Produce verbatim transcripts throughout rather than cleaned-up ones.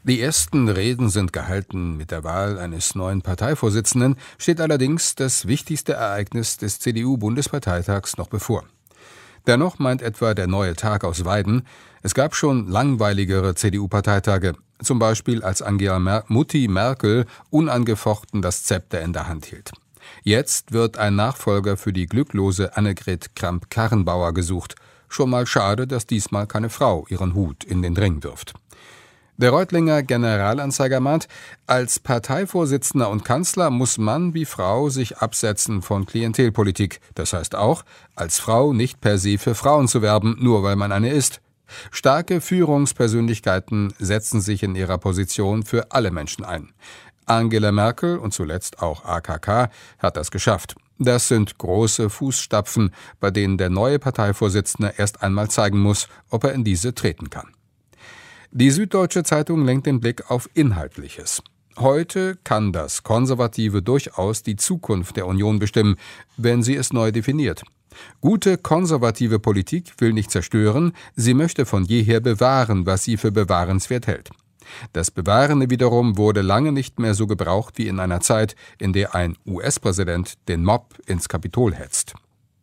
Die ersten Reden sind gehalten. Mit der Wahl eines neuen Parteivorsitzenden steht allerdings das wichtigste Ereignis des C D U-Bundesparteitags noch bevor. Dennoch meint etwa der Neue Tag aus Weiden, es gab schon langweiligere C D U-Parteitage, zum Beispiel als Angela Mer- Mutti Merkel unangefochten das Zepter in der Hand hielt. Jetzt wird ein Nachfolger für die glücklose Annegret Kramp-Karrenbauer gesucht. Schon mal schade, dass diesmal keine Frau ihren Hut in den Ring wirft. Der Reutlinger Generalanzeiger mahnt, als Parteivorsitzender und Kanzler muss Mann wie Frau sich absetzen von Klientelpolitik. Das heißt auch, als Frau nicht per se für Frauen zu werben, nur weil man eine ist. Starke Führungspersönlichkeiten setzen sich in ihrer Position für alle Menschen ein. Angela Merkel und zuletzt auch A K K hat das geschafft. Das sind große Fußstapfen, bei denen der neue Parteivorsitzende erst einmal zeigen muss, ob er in diese treten kann. Die Süddeutsche Zeitung lenkt den Blick auf Inhaltliches. Heute kann das Konservative durchaus die Zukunft der Union bestimmen, wenn sie es neu definiert. Gute konservative Politik will nicht zerstören, sie möchte von jeher bewahren, was sie für bewahrenswert hält. Das Bewahrende wiederum wurde lange nicht mehr so gebraucht wie in einer Zeit, in der ein U S-Präsident den Mob ins Kapitol hetzt.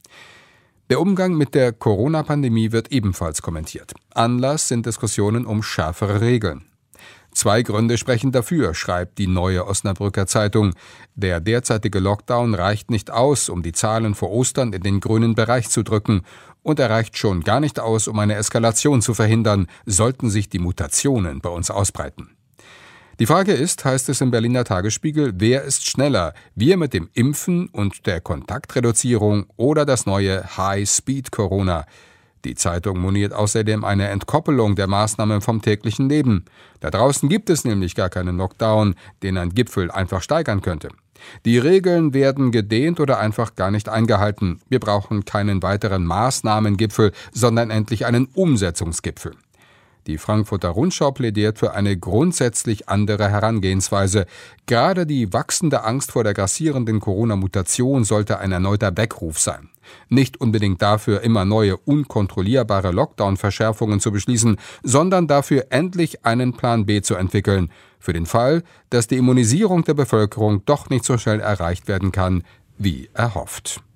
Der Umgang mit der Corona-Pandemie wird ebenfalls kommentiert. Anlass sind Diskussionen um schärfere Regeln. Zwei Gründe sprechen dafür, schreibt die Neue Osnabrücker Zeitung. Der derzeitige Lockdown reicht nicht aus, um die Zahlen vor Ostern in den grünen Bereich zu drücken. Und er reicht schon gar nicht aus, um eine Eskalation zu verhindern, sollten sich die Mutationen bei uns ausbreiten. Die Frage ist, heißt es im Berliner Tagesspiegel, wer ist schneller, wir mit dem Impfen und der Kontaktreduzierung oder das neue High-Speed-Corona? Die Zeitung moniert außerdem eine Entkoppelung der Maßnahmen vom täglichen Leben. Da draußen gibt es nämlich gar keinen Lockdown, den ein Gipfel einfach steigern könnte. Die Regeln werden gedehnt oder einfach gar nicht eingehalten. Wir brauchen keinen weiteren Maßnahmengipfel, sondern endlich einen Umsetzungsgipfel. Die Frankfurter Rundschau plädiert für eine grundsätzlich andere Herangehensweise. Gerade die wachsende Angst vor der grassierenden Corona-Mutation sollte ein erneuter Weckruf sein. Nicht unbedingt dafür, immer neue, unkontrollierbare Lockdown-Verschärfungen zu beschließen, sondern dafür, endlich einen Plan B zu entwickeln. Für den Fall, dass die Immunisierung der Bevölkerung doch nicht so schnell erreicht werden kann, wie erhofft.